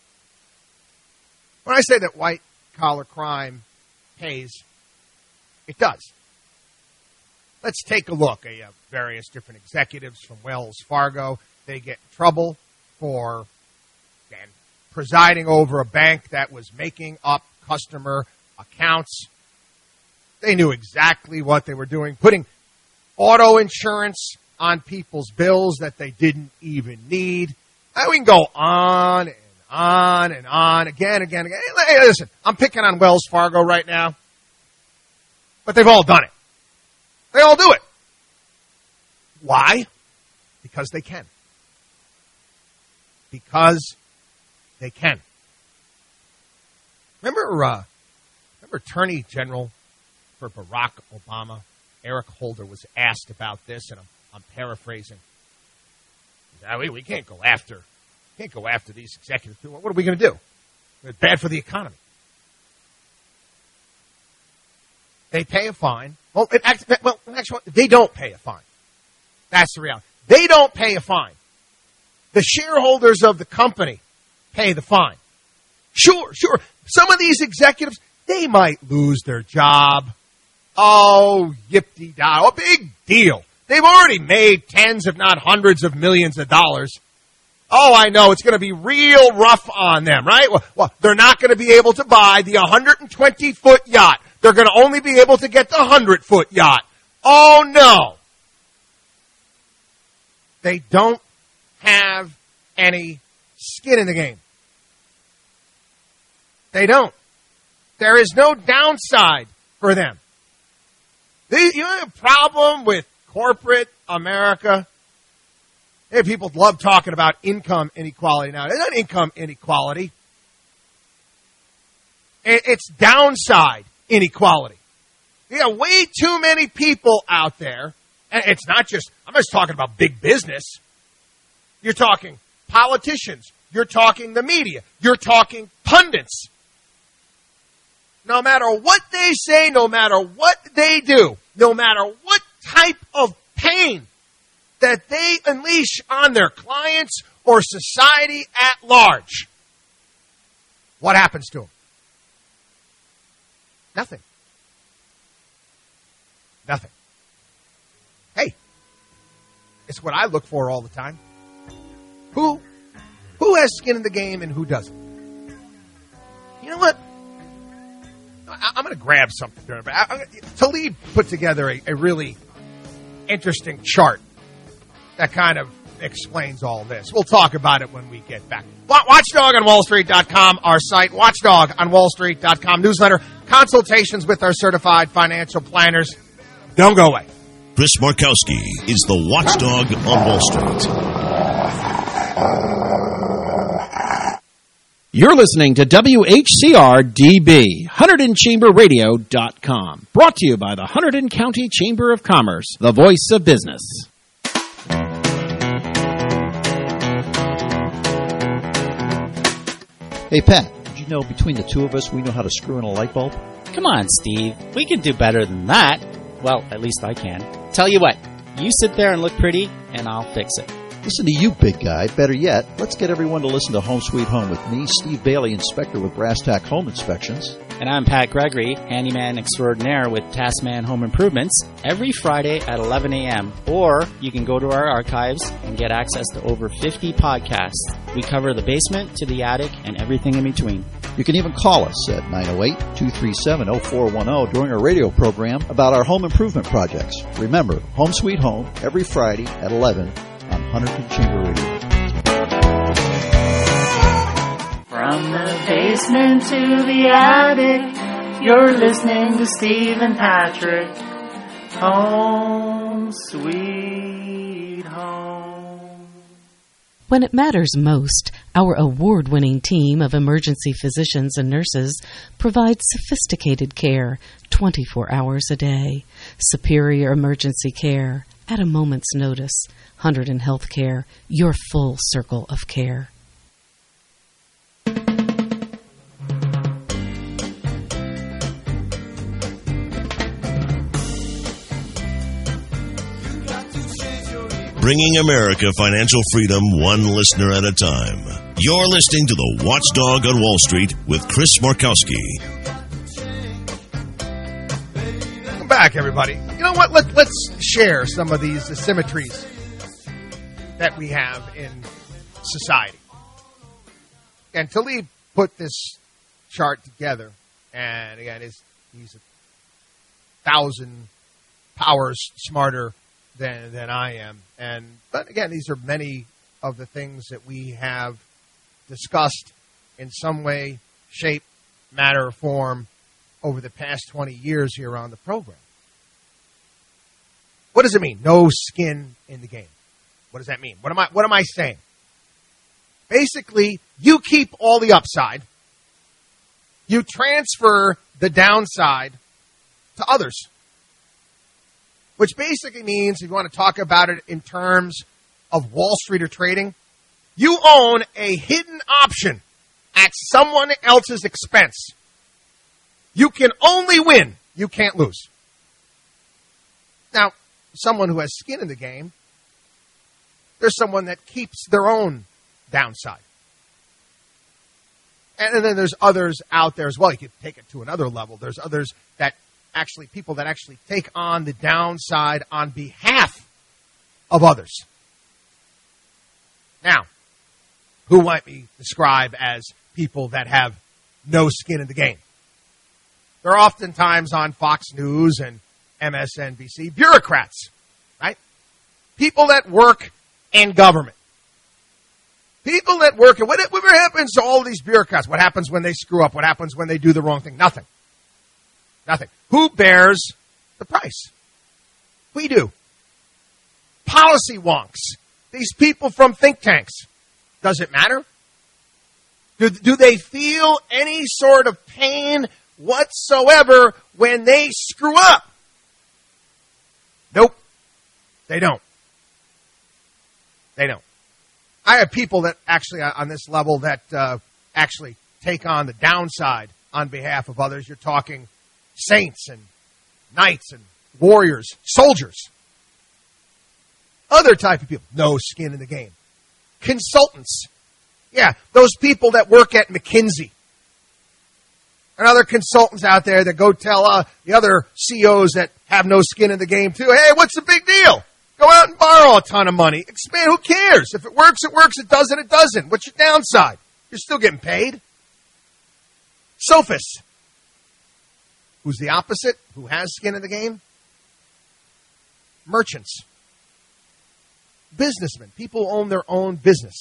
When I say that white-collar crime pays, it does. Let's take a look at uh, various different executives from Wells Fargo. They get in trouble for again, presiding over a bank that was making up customer accounts. They knew exactly what they were doing, putting auto insurance on people's bills that they didn't even need. And we can go on and on and on, again, again, again. Hey, listen, I'm picking on Wells Fargo right now, but they've all done it. They all do it. Why? Because they can. Because they can. Remember, uh, remember Attorney General for Barack Obama, Eric Holder, was asked about this, and I'm, I'm paraphrasing. Now, we, we can't go after, can't go after these executives. What are we going to do? It's bad for the economy. They pay a fine. Well, it, well, actually, they don't pay a fine. That's the reality. They don't pay a fine. The shareholders of the company pay the fine. Sure, sure. Some of these executives, they might lose their job. Oh, yip-de-da. A big deal. They've already made tens, if not hundreds of millions of dollars. Oh, I know. It's going to be real rough on them, right? Well, well they're not going to be able to buy the one hundred twenty foot yacht. They're going to only be able to get the one hundred foot yacht. Oh, no. They don't have any skin in the game. They don't. There is no downside for them. They, you have a problem with corporate America? Hey, people love talking about income inequality now. It's not income inequality. It's downside inequality. You got way too many people out there, and it's not just, I'm just talking about big business. You're talking politicians. You're talking the media. You're talking pundits. No matter what they say, no matter what they do, no matter what type of pain that they unleash on their clients or society at large, what happens to them? Nothing. Nothing. Hey, it's what I look for all the time. Who, who has skin in the game and who doesn't? You know what? I, I'm going to grab something. Talib put together a, a really interesting chart that kind of explains all this. We'll talk about it when we get back. Watchdog on Wall Street dot com, our site. Watchdog on Wall Street dot com newsletter. Consultations with our certified financial planners. Don't go away.
Chris Markowski is the Watchdog on Wall Street.
You're listening to W H C R D B, Hunterdon Chamber Radio dot com. Brought to you by the Hunterdon County Chamber of Commerce, the voice of business.
Hey, Pat, did you know between the two of us we know how to screw in a light bulb?
Come on, Steve. We can do better than that. Well, at least I can. Tell you what, you sit there and look pretty, and I'll fix it.
Listen to you, big guy. Better yet, let's get everyone to listen to Home Sweet Home with me, Steve Bailey, inspector with Brass Tack Home Inspections.
And I'm Pat Gregory, handyman extraordinaire with Taskman Home Improvements, every Friday at eleven a.m. Or you can go to our archives and get access to over fifty podcasts. We cover the basement to the attic and everything in between.
You can even call us at nine oh eight, two three seven, oh four one oh during our radio program about our home improvement projects. Remember, Home Sweet Home, every Friday at eleven on Hunterton Chamber Radio.
From the basement to the attic, you're listening to Steve and Patrick. Home Sweet Home.
When it matters most, our award-winning team of emergency physicians and nurses provides sophisticated care twenty-four hours a day. Superior emergency care at a moment's notice. Hunterdon Healthcare, your full circle of care.
Bringing America financial freedom one listener at a time. You're listening to The Watchdog on Wall Street with Chris Markowski.
Welcome back, everybody. You know what? Let, let's share some of these asymmetries that we have in society. And Talib put this chart together, and again, he's, he's a thousand powers smarter than than I am. And but again, these are many of the things that we have discussed in some way, shape, matter, or form over the past twenty years here on the program. What does it mean? No skin in the game. What does that mean? What am I what am I saying? Basically, you keep all the upside. You transfer the downside to others. Which basically means, if you want to talk about it in terms of Wall Street or trading, you own a hidden option at someone else's expense. You can only win. You can't lose. Now, someone who has skin in the game, there's someone that keeps their own downside. And then there's others out there as well. You could take it to another level. There's others that actually, people that actually take on the downside on behalf of others. Now, who might we describe as people that have no skin in the game? They're oftentimes on Fox News and M S N B C, bureaucrats, right? People that work in government. People that work, and whatever happens to all these bureaucrats? What happens when they screw up? What happens when they do the wrong thing? Nothing. Nothing. Who bears the price? We do. Policy wonks. These people from think tanks. Does it matter? Do, do they feel any sort of pain whatsoever when they screw up? Nope. They don't. They don't. I have people that actually on this level that uh, actually take on the downside on behalf of others. You're talking saints and knights and warriors, soldiers. Other type of people, no skin in the game. Consultants. Yeah, those people that work at McKinsey. And other consultants out there that go tell uh, the other C E Os that have no skin in the game too, hey, what's the big deal? Go out and borrow a ton of money. Expand, who cares? If it works, it works. It doesn't, it doesn't. What's your downside? You're still getting paid. Sophists. Who's the opposite? Who has skin in the game? Merchants. Businessmen. People who own their own business.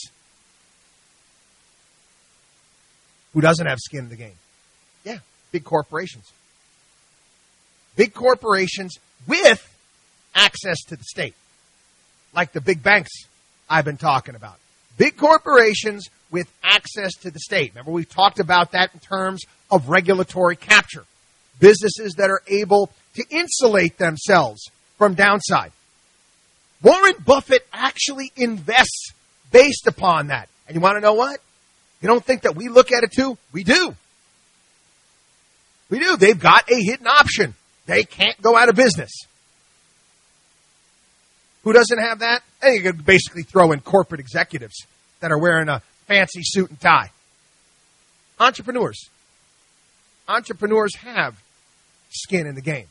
Who doesn't have skin in the game? Yeah, big corporations. Big corporations with access to the state. Like the big banks I've been talking about. Big corporations with access to the state. Remember, we've talked about that in terms of regulatory capture. Businesses that are able to insulate themselves from downside. Warren Buffett actually invests based upon that. And you want to know what? You don't think that we look at it too? We do. We do. They've got a hidden option. They can't go out of business. Who doesn't have that? And you could basically throw in corporate executives that are wearing a fancy suit and tie. Entrepreneurs. Entrepreneurs have skin in the game.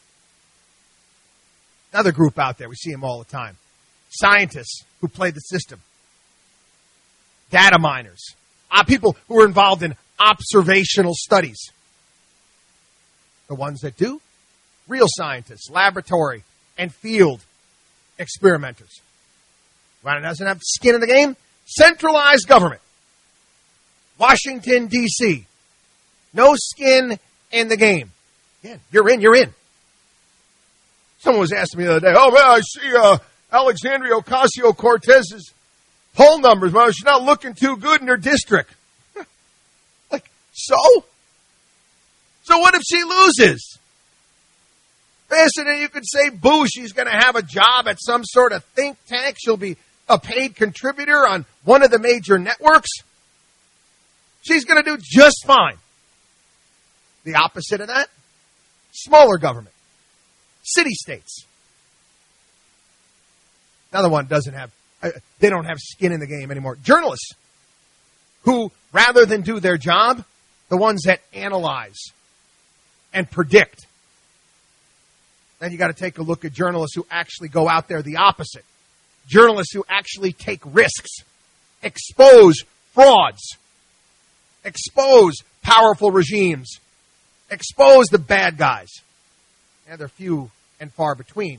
Another group out there, we see them all the time. Scientists who play the system. Data miners. Uh, people who are involved in observational studies. The ones that do? Real scientists, laboratory, and field experimenters. Why doesn't have skin in the game? Centralized government. Washington, D C No skin in the game. Again, you're in, you're in. Someone was asking me the other day, oh, man, I see uh, Alexandria Ocasio-Cortez's poll numbers. Well, she's not looking too good in her district. Like, so? So what if she loses? Basically, you could say, boo, she's going to have a job at some sort of think tank. She'll be a paid contributor on one of the major networks. She's going to do just fine. The opposite of that, smaller government, city-states. Another one doesn't have, they don't have skin in the game anymore. Journalists who, rather than do their job, the ones that analyze and predict. Then you got to take a look at journalists who actually go out there the opposite. Journalists who actually take risks, expose frauds, expose powerful regimes, expose the bad guys. And they're few and far between.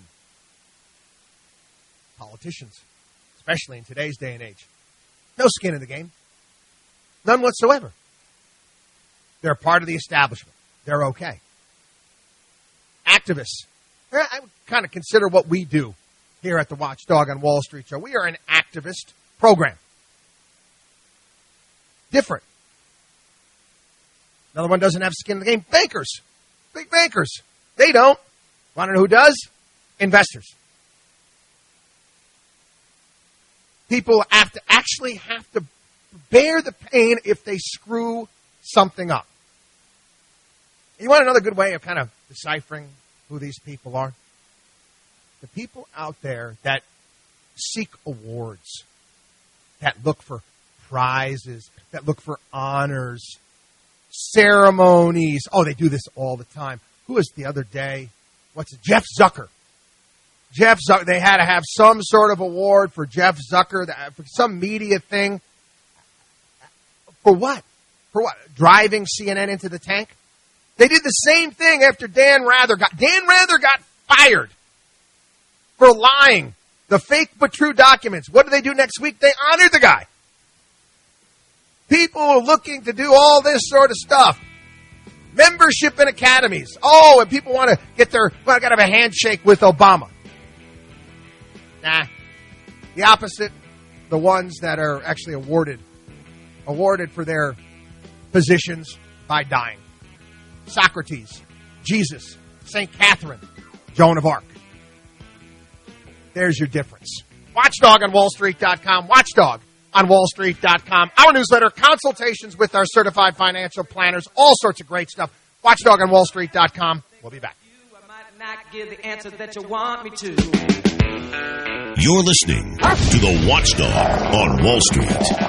Politicians, especially in today's day and age. No skin in the game. None whatsoever. They're part of the establishment. They're okay. Activists. I would kind of consider what we do here at the Watchdog on Wall Street show. We are an activist program. Different. Another one doesn't have skin in the game. Bankers. Big bankers. They don't. Want to know who does? Investors. People have to actually have to bear the pain if they screw something up. You want another good way of kind of deciphering who these people are? The people out there that seek awards, that look for prizes, that look for honors, ceremonies. Oh, they do this all the time. Who was the other day? What's it? Jeff Zucker. Jeff Zucker. They had to have some sort of award for Jeff Zucker, for some media thing. For what? For what? Driving C N N into the tank? They did the same thing after Dan Rather got, Dan Rather got fired for lying. The fake but true documents. What do they do next week? They honored the guy. People are looking to do all this sort of stuff. Membership in academies. Oh, and people want to get their, well, I got to have a handshake with Obama. Nah. The opposite, the ones that are actually awarded, awarded for their positions by dying. Socrates, Jesus, Saint Catherine, Joan of Arc. There's your difference. Watchdog on Wall Street dot com. Watchdog on Wall Street dot com. Our newsletter, consultations with our certified financial planners, all sorts of great stuff. Watchdog on Wall Street dot com. We'll be back.
Not give the answer that you want me to.
You're listening to the Watchdog on Wall Street.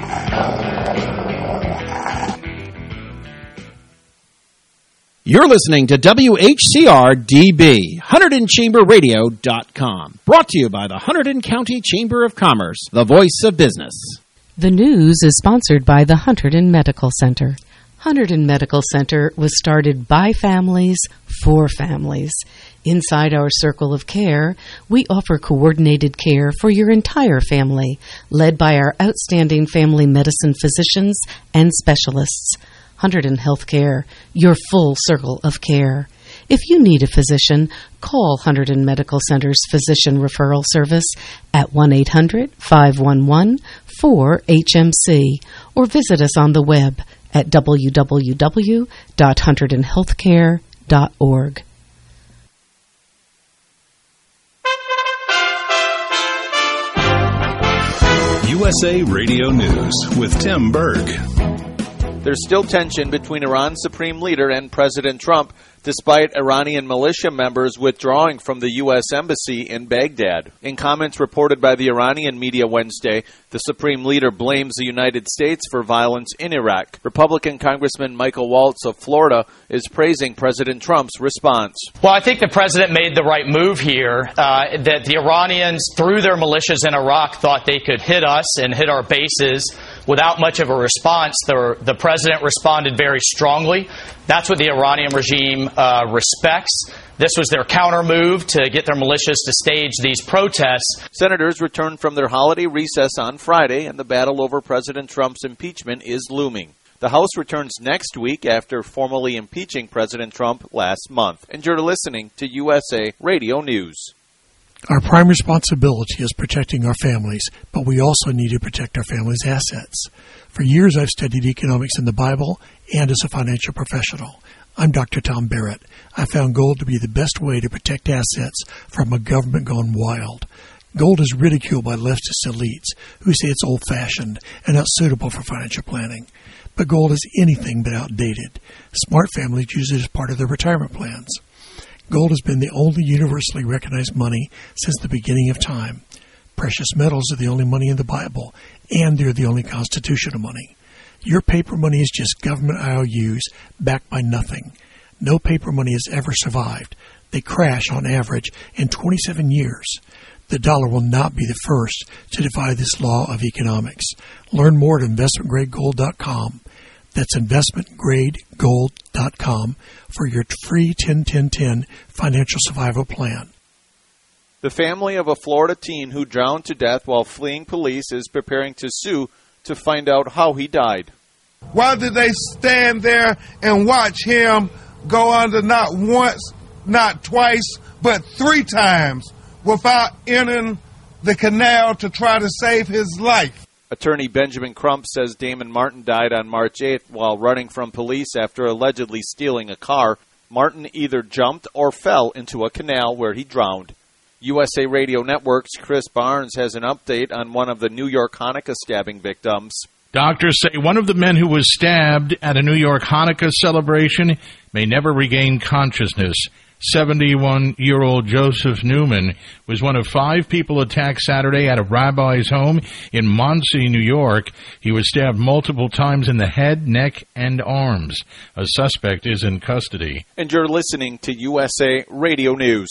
You're listening to W H C R D B, Hunterdon Chamber Radio dot com. Brought to you by the Hunterdon County Chamber of Commerce, the voice of business.
The news is sponsored by the Hunterdon Medical Center. Hunterdon Medical Center was started by families for families. Inside our circle of care, we offer coordinated care for your entire family, led by our outstanding family medicine physicians and specialists. Hunterdon Healthcare, your full circle of care. If you need a physician, call Hunterdon Medical Center's Physician Referral Service at one eight hundred, five one one, four H M C or visit us on the web at w w w dot hunterdon healthcare dot org.
U S A Radio News with Tim Berg.
There's still tension between Iran's supreme leader and President Trump, despite Iranian militia members withdrawing from the U S embassy in Baghdad. In comments reported by the Iranian media Wednesday, the supreme leader blames the United States for violence in Iraq. Republican Congressman Michael Waltz of Florida is praising President Trump's response.
Well, I think the president made the right move here, uh, that the Iranians, through their militias in Iraq, thought they could hit us and hit our bases without much of a response. The, the president responded very strongly. That's what the Iranian regime uh, respects. This was their counter move to get their militias to stage these protests.
Senators returned from their holiday recess on Friday, and the battle over President Trump's impeachment is looming. The House returns next week after formally impeaching President Trump last month. And you're listening to U S A Radio News.
Our prime responsibility is protecting our families, but we also need to protect our families' assets. For years, I've studied economics in the Bible and as a financial professional. I'm Doctor Tom Barrett. I found gold to be the best way to protect assets from a government gone wild. Gold is ridiculed by leftist elites who say it's old-fashioned and not suitable for financial planning. But gold is anything but outdated. Smart families use it as part of their retirement plans. Gold has been the only universally recognized money since the beginning of time. Precious metals are the only money in the Bible, and they're the only constitutional money. Your paper money is just government I O Us backed by nothing. No paper money has ever survived. They crash on average in twenty-seven years. The dollar will not be the first to defy this law of economics. Learn more at investment grade gold dot com. That's investment grade gold dot com for your free ten ten ten financial survival plan.
The family of a Florida teen who drowned to death while fleeing police is preparing to sue to find out how he died.
Why did they stand there and watch him go under not once, not twice, but three times without entering the canal to try to save his life?
Attorney Benjamin Crump says Damon Martin died on March eighth while running from police after allegedly stealing a car. Martin either jumped or fell into a canal where he drowned. U S A Radio Network's Chris Barnes has an update on one of the New York Hanukkah stabbing victims.
Doctors say one of the men who was stabbed at a New York Hanukkah celebration may never regain consciousness. seventy-one-year-old Joseph Newman was one of five people attacked Saturday at a rabbi's home in Monsey, New York. He was stabbed multiple times in the head, neck, and arms. A suspect is in custody.
And you're listening to U S A Radio News.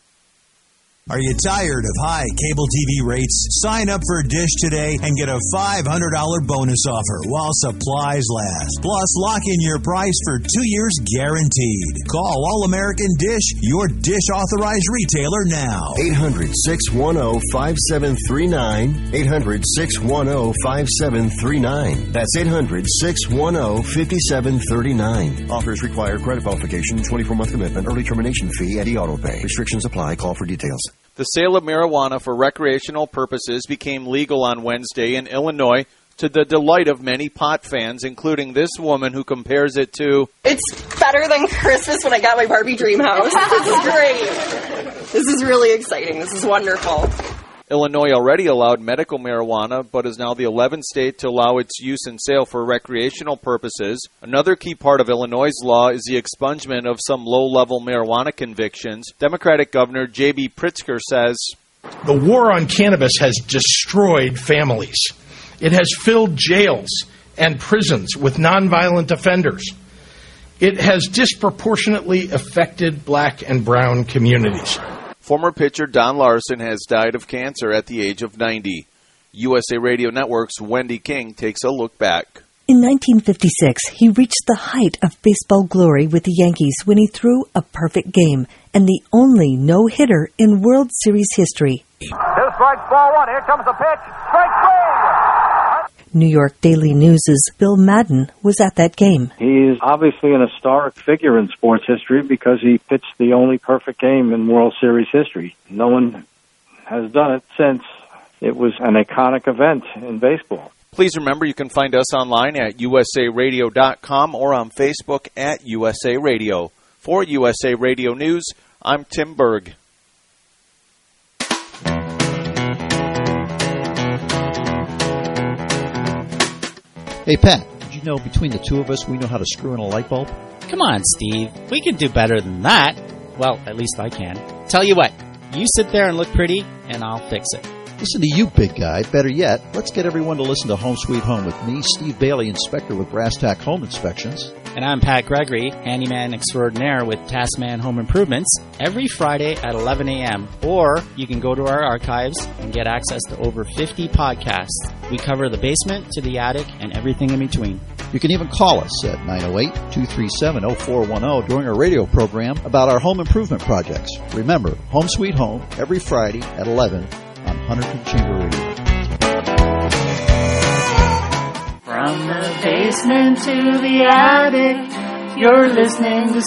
Are you tired of high cable T V rates? Sign up for Dish today and get a five hundred dollars bonus offer while supplies last. Plus, lock in your price for two years guaranteed. Call All American Dish, your Dish authorized retailer now.
eight hundred, six one zero, five seven three nine. eight hundred, six one zero, five seven three nine. That's eight hundred, six one zero, five seven three nine. Offers require credit qualification, twenty-four month commitment, early termination fee, and e-auto pay. Restrictions apply. Call for details.
The sale of marijuana for recreational purposes became legal on Wednesday in Illinois to the delight of many pot fans, including this woman who compares it to...
It's better than Christmas when I got my Barbie dream house. This is great. This is really exciting. This is wonderful.
Illinois already allowed medical marijuana, but is now the eleventh state to allow its use and sale for recreational purposes. Another key part of Illinois' law is the expungement of some low-level marijuana convictions. Democratic Governor J B Pritzker says,
"The war on cannabis has destroyed families. It has filled jails and prisons with nonviolent offenders. It has disproportionately affected black and brown communities."
Former pitcher Don Larson has died of cancer at the age of ninety. U S A Radio Network's Wendy King takes a look back.
In nineteen fifty-six, he reached the height of baseball glory with the Yankees when he threw a perfect game and the only no-hitter in World Series history.
Two strikes, ball one. Here comes the pitch. Strike three.
New York Daily News' Bill Madden was at that game.
He's obviously an historic figure in sports history because he pitched the only perfect game in World Series history. No one has done it since. It was an iconic event in baseball.
Please remember you can find us online at U S A radio dot com or on Facebook at U S A Radio. For U S A Radio News, I'm Tim Berg.
Hey, Pat, did you you know between the two of us, we know how to screw in a light bulb?
Come on, Steve. We can do better than that. Well, at least I can. Tell you what, you sit there and look pretty, and I'll fix it.
Listen to you, big guy. Better yet, let's get everyone to listen to Home Sweet Home with me, Steve Bailey, inspector with Brass Tack Home Inspections.
And I'm Pat Gregory, handyman extraordinaire with Tasman Home Improvements, every Friday at eleven a.m. Or you can go to our archives and get access to over fifty podcasts. We cover the basement to the attic and everything in between.
You can even call us at nine oh eight, two three seven, oh four one oh during our radio program about our home improvement projects. Remember, Home Sweet Home, every Friday at eleven on Hunterdon Chamber Radio.
From the basement to the attic, you're listening to